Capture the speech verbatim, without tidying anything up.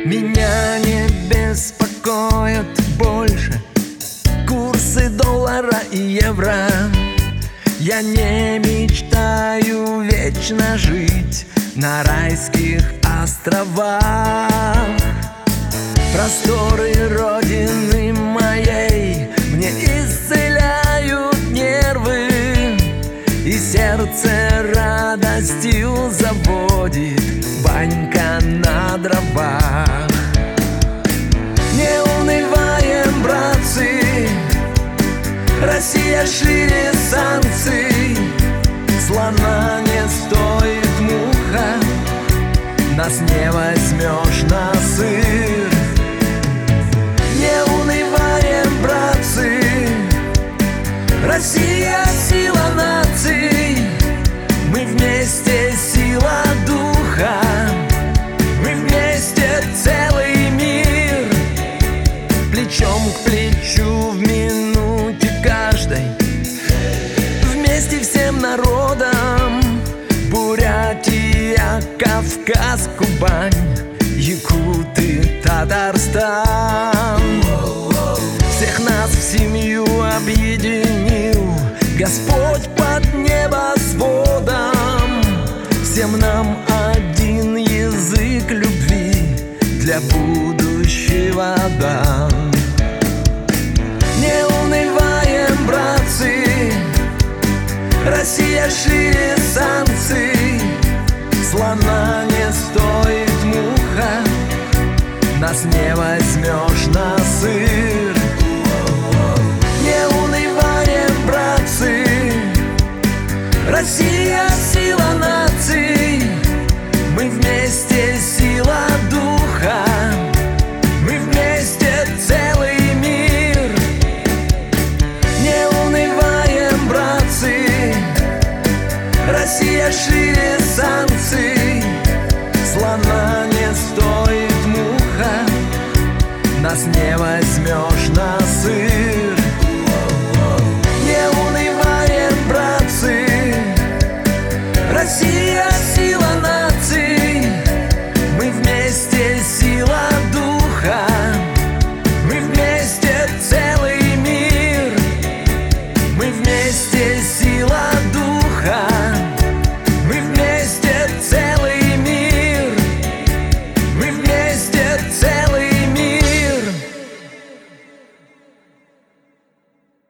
Меня не беспокоят больше курсы доллара и евро. Я не мечтаю вечно жить на райских островах. Просторы родины моей мне исцеляют нервы, и сердце радостью заводит банька на дровах. Не унываем, братцы, Россия шире санкций. Слона не стоит муха, нас не возьмешь на сыр. Не унываем, братцы, Россия сила наций. Мы вместе сила духа, мы вместе целый мир. Плечом к плечу в минуте каждой, вместе всем народом. Бурятия, Кавказ, Кубань, Якуты, Татарстан. Всех нас в семью объединил Господь под небосводом. Всем нам один язык любви для будущего дан. Не унываем, братцы, Россия шире санкций. Слона не стоит муха, нас не возьмешь на сыр. Не унываем, братцы, Россия сила наций. Мы вместе сила духа, мы вместе целый мир. Не унываем, братцы, Россия шире санкций. Слона не стоит муха, нас не возьмешь на сыр. Не унываем, братцы, Россия сила наций. Мы вместе сила духа, мы вместе целый мир. Мы вместе сила